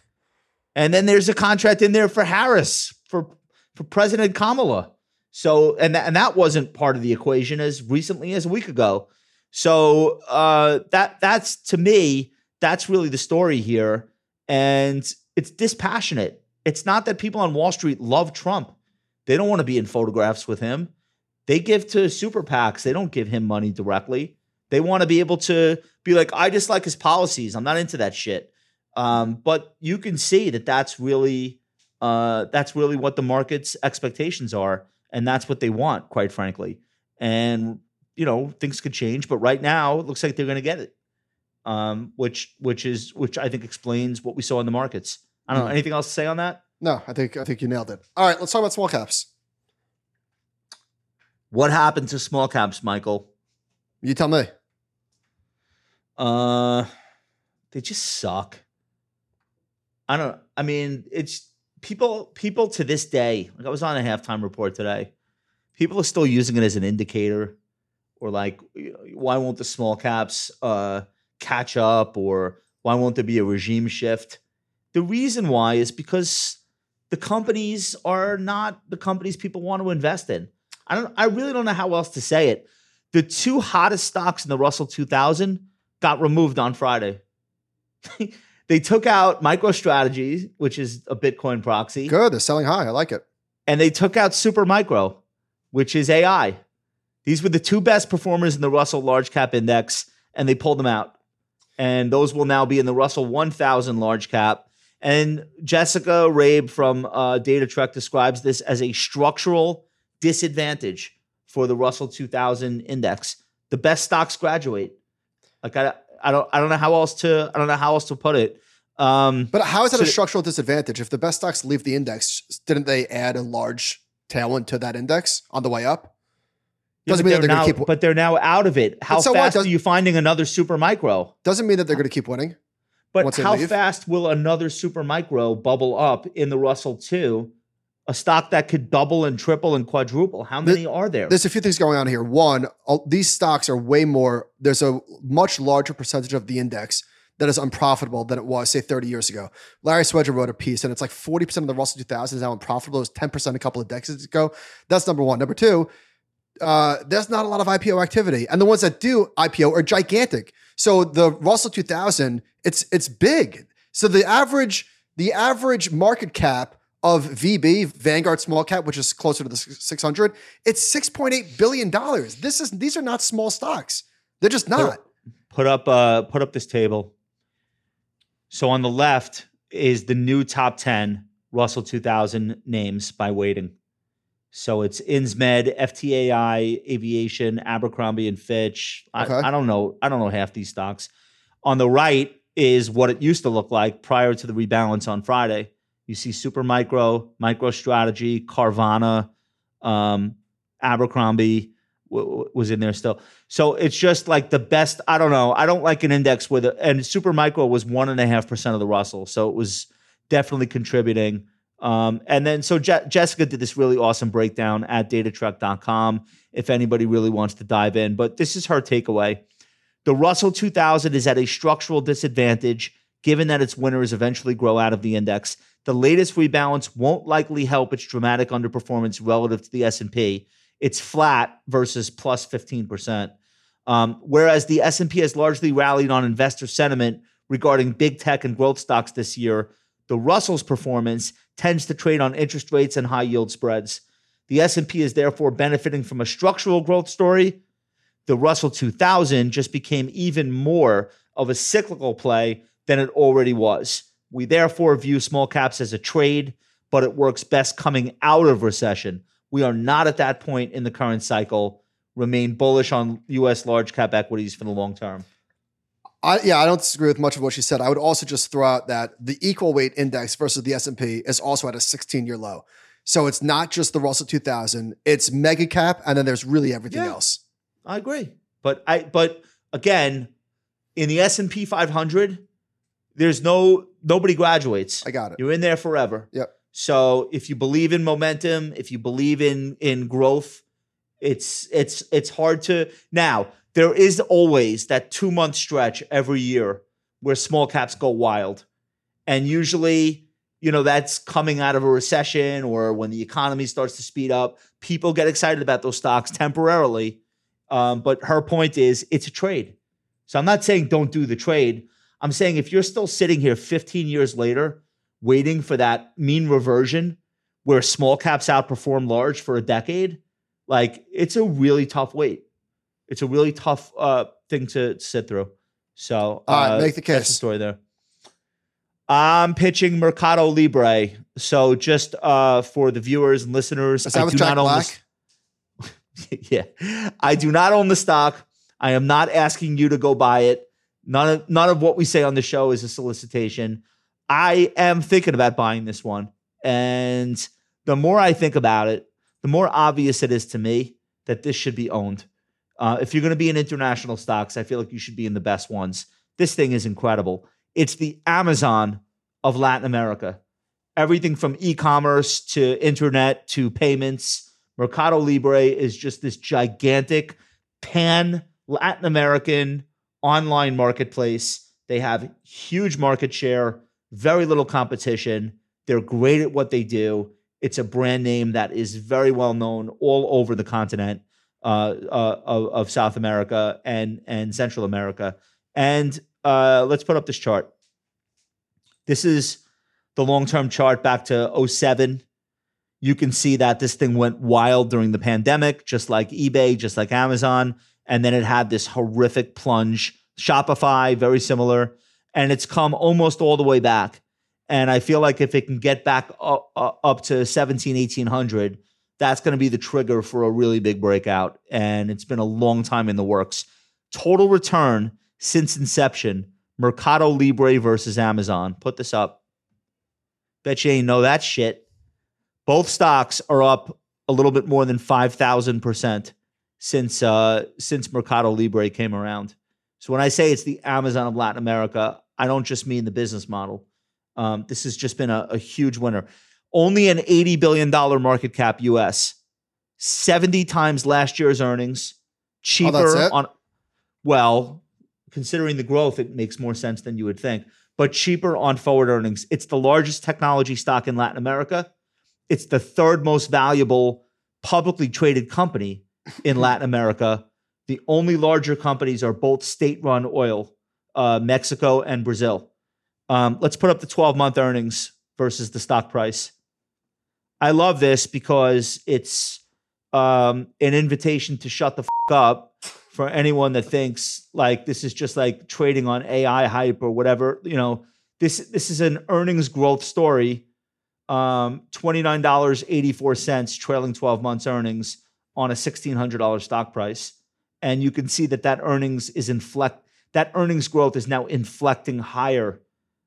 And then there's a contract in there for Harris, for, for President Kamala. So, and, th- and that wasn't part of the equation as recently as a week ago. So uh, that that's, to me, that's really the story here. And it's dispassionate. It's not that people on Wall Street love Trump. They don't want to be in photographs with him. They give to super PACs. They don't give him money directly. They want to be able to be like, I just like his policies. I'm not into that shit. Um, but you can see that that's really uh, that's really what the market's expectations are, and that's what they want, quite frankly. And you know, things could change, but right now it looks like they're going to get it, um, which which is which I think explains what we saw in the markets. I don't know. Anything else to say on that? No, I think I think you nailed it. All right, let's talk about small caps. What happened to small caps, Michael? You tell me. Uh, they just suck. I don't, I mean, it's people, people to this day, like I was on a halftime report today. people are still using it as an indicator, or like, why won't the small caps uh, catch up, or why won't there be a regime shift? The reason why is because the companies are not the companies people want to invest in. I don't. I really don't know how else to say it. The two hottest stocks in the Russell two thousand got removed on Friday. They took out MicroStrategy, which is a Bitcoin proxy. Good. They're selling high. I like it. And they took out Supermicro, which is A I. These were the two best performers in the Russell Large Cap Index, and they pulled them out. And those will now be in the Russell one thousand Large Cap. And Jessica Rabe from uh, DataTrek describes this as a structural disadvantage for the Russell two thousand Index. The best stocks graduate. Like I, I don't, I don't know how else to, I don't know how else to put it. Um, but how is that so a structural disadvantage? If the best stocks leave the index, didn't they add a large tailwind to that index on the way up? Doesn't yeah, mean that they're now, going to keep. But they're now out of it. How so fast Does, are you finding another Supermicro? Doesn't mean that they're going to keep winning. But how fast will another Supermicro bubble up in the Russell two? A stock that could double and triple and quadruple. How many there, are there? There's a few things going on here. One, all, these stocks are way more. There's a much larger percentage of the index that is unprofitable than it was, say, thirty years ago. Larry Swedger wrote a piece, and it's like forty percent of the Russell two thousand is now unprofitable. It was ten percent a couple of decades ago. That's number one. Number two, uh, there's not a lot of I P O activity. And the ones that do I P O are gigantic. So the Russell two thousand, it's it's big. So the average the average market cap of V B, Vanguard Small Cap, which is closer to the six hundred, it's six point eight billion dollars. This is these are not small stocks. They're just not. Put, put up uh, put up this table. So on the left is the new top ten Russell two thousand names by weighting. So it's Insmed, F T A I, Aviation, Abercrombie and Fitch. I, Okay. I don't know. I don't know half these stocks. On the right is what it used to look like prior to the rebalance on Friday. You see Supermicro, MicroStrategy, Carvana, um, Abercrombie w- w- was in there still. So it's just like the best. I don't know. I don't like an index with it. And Supermicro was one and a half percent of the Russell. So it was definitely contributing. Um, and then so Je- Jessica did this really awesome breakdown at datatrek dot com if anybody really wants to dive in. But this is her takeaway. The Russell two thousand is at a structural disadvantage given that its winners eventually grow out of the index. The latest rebalance won't likely help its dramatic underperformance relative to the S and P. It's flat versus plus fifteen percent. Um, whereas the S and P has largely rallied on investor sentiment regarding big tech and growth stocks this year, the Russell's performance tends to trade on interest rates and high yield spreads. The S and P is therefore benefiting from a structural growth story. The Russell two thousand just became even more of a cyclical play than it already was. We therefore view small caps as a trade, but it works best coming out of recession. We are not at that point in the current cycle. Remain bullish on U S large cap equities for the long term. I, yeah, I don't disagree with much of what she said. I would also just throw out that the equal weight index versus the S and P is also at a sixteen-year low. So it's not just the Russell two thousand, it's mega cap, and then there's really everything Yeah. else. I agree. But I but again, in the S and P five hundred, there's no nobody graduates. I got it. You're in there forever. Yep. So if you believe in momentum, if you believe in in growth, it's it's it's hard to now. There is always that two-month stretch every year where small caps go wild. And usually, you know, that's coming out of a recession or when the economy starts to speed up. People get excited about those stocks temporarily. Um, but her point is it's a trade. So I'm not saying don't do the trade. I'm saying if you're still sitting here fifteen years later waiting for that mean reversion where small caps outperform large for a decade, like it's a really tough wait. It's a really tough uh, thing to sit through. So uh, All right, make the case. That's the story there. I'm pitching Mercado Libre. So just uh, for the viewers and listeners, Is that I with do Jack not own Black? this. Yeah, I do not own the stock. I am not asking you to go buy it. None of none of what we say on the show is a solicitation. I am thinking about buying this one, and the more I think about it, the more obvious it is to me that this should be owned. Uh, if you're going to be in international stocks, I feel like you should be in the best ones. This thing is incredible. It's the Amazon of Latin America. Everything from e-commerce to internet to payments, Mercado Libre is just this gigantic pan Latin American online marketplace. They have huge market share, very little competition. They're great at what they do. It's a brand name that is very well known all over the continent uh, uh, of, of South America and, and Central America. And uh, let's put up this chart. This is the long-term chart back to oh seven. You can see that this thing went wild during the pandemic, just like eBay, just like Amazon. And then it had this horrific plunge. Shopify, very similar. And it's come almost all the way back. And I feel like if it can get back up, up to seventeen, eighteen hundred, that's going to be the trigger for a really big breakout. And it's been a long time in the works. Total return since inception, Mercado Libre versus Amazon. Put this up. Bet you ain't know that shit. Both stocks are up a little bit more than five thousand percent since uh, since Mercado Libre came around. So when I say it's the Amazon of Latin America, I don't just mean the business model. Um, this has just been a, a huge winner. Only an eighty billion dollars market cap U S, seventy times last year's earnings, cheaper Oh, that's it? on, well, considering the growth, it makes more sense than you would think, but cheaper on forward earnings. It's the largest technology stock in Latin America. It's the third most valuable publicly traded company in Latin America. The only larger companies are both state-run oil, uh, Mexico and Brazil. Um, let's put up the twelve-month earnings versus the stock price. I love this because it's um, an invitation to shut the f- up for anyone that thinks like this is just like trading on A I hype or whatever. You know, this this is an earnings growth story. Um, twenty-nine dollars and eighty-four cents trailing twelve months earnings on a sixteen hundred dollars stock price. And you can see that that earnings is inflect. That earnings growth is now inflecting higher.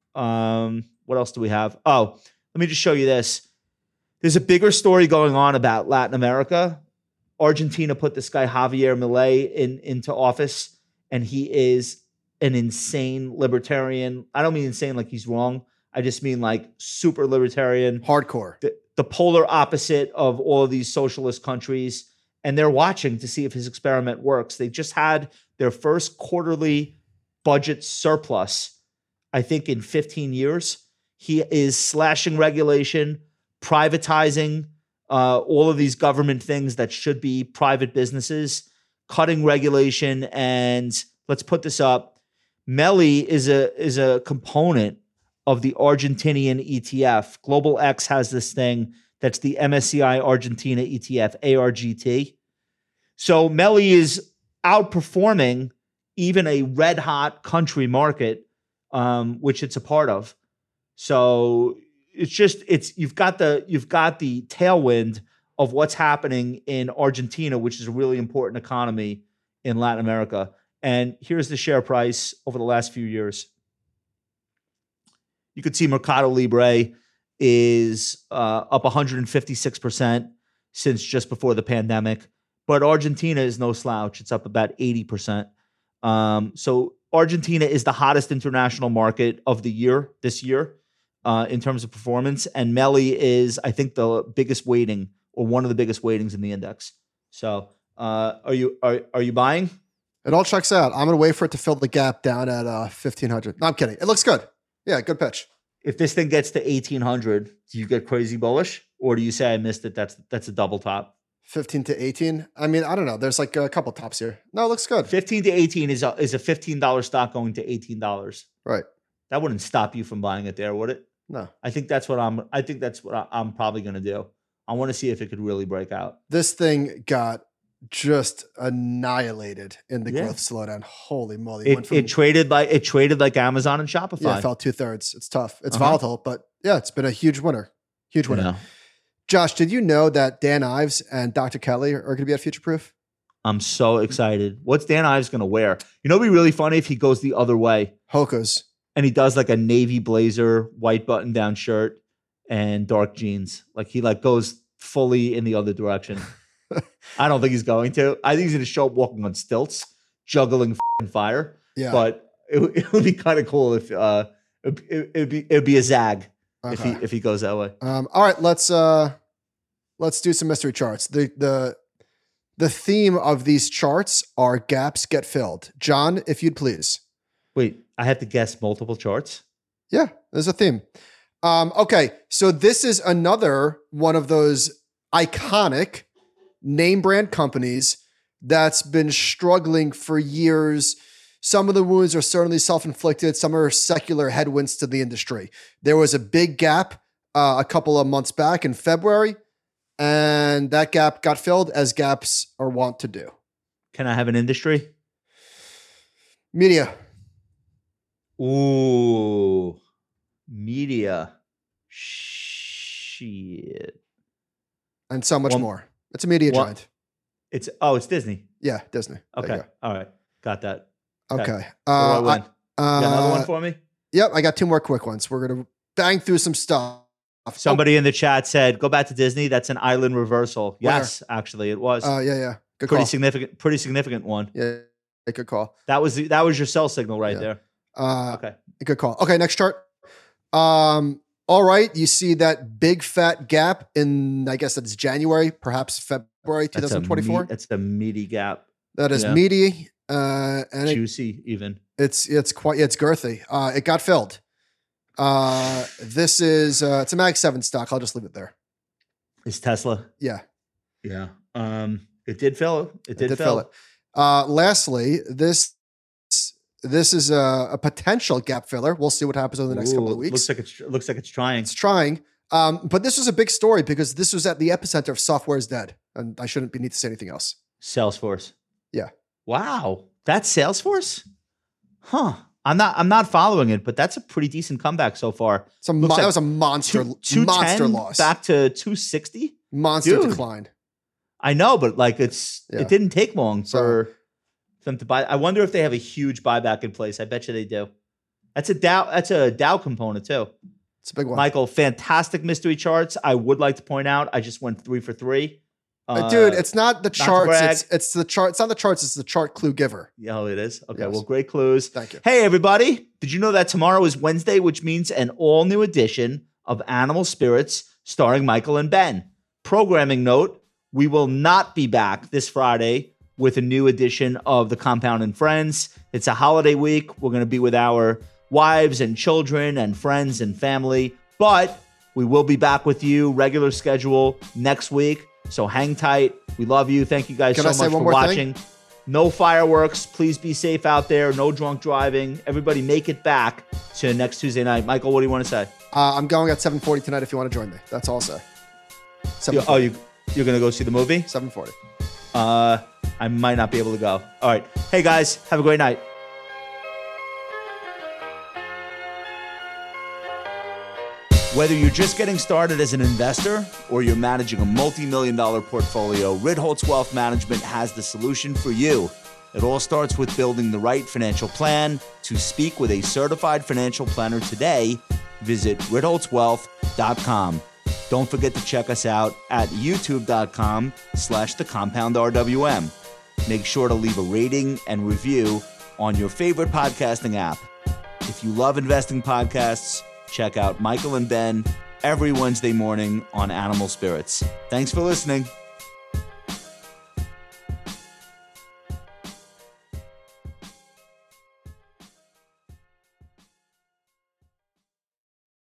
Um, what else do we have? Oh, let me just show you this. There's a bigger story going on about Latin America. Argentina put this guy Javier Milei in into office, and he is an insane libertarian. I don't mean insane like he's wrong. I just mean like super libertarian. Hardcore. The, the polar opposite of all of these socialist countries. And they're watching to see if his experiment works. They just had their first quarterly budget surplus, I think, in fifteen years. He is slashing regulation, privatizing uh, all of these government things that should be private businesses, cutting regulation. And let's put this up. Meli is a is a component of the Argentinian E T F. Global X has this thing that's the M S C I Argentina E T F, A R G T. So Meli is outperforming even a red hot country market, um, which it's a part of. So it's just it's you've got the you've got the tailwind of what's happening in Argentina, which is a really important economy in Latin America. And here's the share price over the last few years. You could see Mercado Libre is uh, up one hundred fifty-six percent since just before the pandemic. But Argentina is no slouch. It's up about eighty percent. Um, so Argentina is the hottest international market of the year this year uh, in terms of performance. And Meli is, I think, the biggest weighting or one of the biggest weightings in the index. So uh, are you are, are you buying? It all checks out. I'm going to wait for it to fill the gap down at uh, fifteen hundred. No, I'm kidding. It looks good. Yeah, good pitch. If this thing gets to eighteen hundred, do you get crazy bullish? Or do you say I missed it? That's that's a double top. fifteen to eighteen. I mean, I don't know. There's like a couple tops here. No, it looks good. fifteen to eighteen is a, is a fifteen dollars stock going to eighteen dollars. Right. That wouldn't stop you from buying it there, would it? No. I think that's what I'm I think that's what I, I'm probably going to do. I want to see if it could really break out. This thing got just annihilated in the Yeah. growth slowdown. Holy moly. It, Went from- it traded like it traded like Amazon and Shopify. Yeah, it fell two thirds. It's tough. It's Uh-huh. volatile, but yeah, it's been a huge winner. Huge winner. Yeah. Josh, did you know that Dan Ives and Doctor Kelly are going to be at Future Proof? I'm so excited. What's Dan Ives going to wear? You know, it'd be really funny if he goes the other way Hoka's. and he does like a navy blazer, white button down shirt, and dark jeans. Like he like goes fully in the other direction. I don't think he's going to. I think he's going to show up walking on stilts, juggling f***ing fire. Yeah. But it, would- it would be kind of cool if uh, it, it, it'd be it'd be a zag if he Okay. if he goes that way. Um, all right, let's uh, let's do some mystery charts. The the the theme of these charts are gaps get filled. John, if you'd please. Wait, I have to guess multiple charts? Yeah, there's a theme. Um, okay, so this is another one of those iconic name brand companies that's been struggling for years. Some of the wounds are certainly self-inflicted. Some are secular headwinds to the industry. There was a big gap uh, a couple of months back in February, and that gap got filled as gaps are wont to do. Can I have an industry? Media. Ooh, media. Shit. And so much One, more. It's a media one, giant. It's oh, it's Disney. Yeah, Disney. There Okay, you go. all right, got that. Okay. Okay. Uh, What do I win? I- You got another uh, one for me? Yep, I got two more quick ones. We're gonna bang through some stuff. Somebody in the chat said, "Go back to Disney." That's an island reversal. Yes, actually, it was Oh, uh, yeah, yeah. Good pretty call. significant. Pretty significant one. Yeah, good call. That was the, that was your cell signal right Yeah. there. Uh, Okay. Good call. Okay, next chart. Um, all right, you see that big fat gap in, I guess that's January, perhaps February That's a twenty twenty-four. meat- That's the meaty gap. That is yeah. meaty, uh, and it, Juicy, even. it's it's quite it's girthy. Uh, it got filled. Uh, this is uh, it's a Mag Seven stock. I'll just leave it there. Is Tesla? Yeah, Yeah. Um. It did fill. It did, it did fill. fill it. Uh, lastly, this this is a, a potential gap filler. We'll see what happens over the next couple Ooh, of weeks. Looks like it's looks like it's trying. It's trying. Um, but this was a big story because this was at the epicenter of software is dead. And I shouldn't be need to say anything else. Salesforce. Yeah. Wow. That's Salesforce? Huh. I'm not I'm not following it, but that's a pretty decent comeback so far. It's a Looks mon- like that was a monster, Two, monster 210 loss. back to two sixty. monster Dude. decline. I know, but like it's Yeah. it didn't take long So- for them to buy. I wonder if they have a huge buyback in place. I bet you they do. That's a Dow. That's a Dow component too. It's a big one. Michael, fantastic mystery charts. I would like to point out, I just went three for three. Uh, Dude, it's not the to charts. brag. It's, it's the chart. It's not the charts. It's the chart clue giver. Yeah, oh, it is. Okay, Yes. well, great clues. Thank you. Hey, everybody. Did you know that tomorrow is Wednesday, which means an all new edition of Animal Spirits starring Michael and Ben? Programming note, we will not be back this Friday with a new edition of The Compound and Friends. It's a holiday week. We're going to be with our wives and children and friends and family, but we will be back with you, regular schedule next week. So hang tight. We love you. Thank you guys Can so I say much one for more watching. thing? No fireworks. Please be safe out there. No drunk driving. Everybody make it back to next Tuesday night. Michael, what do you want to say? Uh, I'm going at seven forty tonight if you want to join me. That's all I'll say. You- oh, you, you're going to go see the movie? seven forty. Uh, I might not be able to go. All right. Hey, guys. Have a great night. Whether you're just getting started as an investor or you're managing a multi-million dollar portfolio, Ritholtz Wealth Management has the solution for you. It all starts with building the right financial plan. To speak with a certified financial planner today, visit ritholtz wealth dot com. Don't forget to check us out at youtube.com slash the compound RWM. Make sure to leave a rating and review on your favorite podcasting app. If you love investing podcasts, check out Michael and Ben every Wednesday morning on Animal Spirits. Thanks for listening.